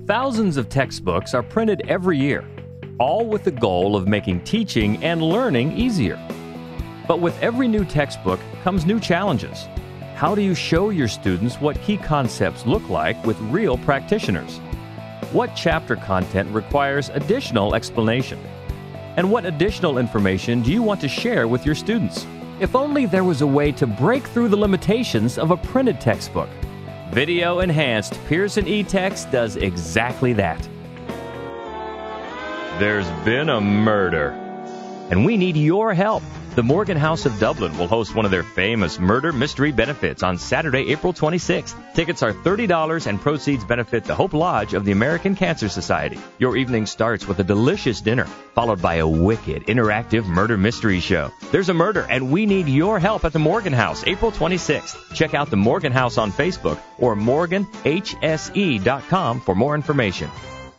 Thousands of textbooks are printed every year, all with the goal of making teaching and learning easier. But with every new textbook comes new challenges. How do you show your students what key concepts look like with real practitioners? What chapter content requires additional explanation? And what additional information do you want to share with your students? If only there was a way to break through the limitations of a printed textbook. Video-enhanced Pearson eText does exactly that. There's been a murder, and we need your help. The Morgan House of Dublin will host one of their famous murder mystery benefits on Saturday, April 26th. Tickets are $30 and proceeds benefit the Hope Lodge of the American Cancer Society. Your evening starts with a delicious dinner, followed by a wicked, interactive murder mystery show. There's a murder, and we need your help at the Morgan House, April 26th. Check out the Morgan House on Facebook or morganhse.com for more information.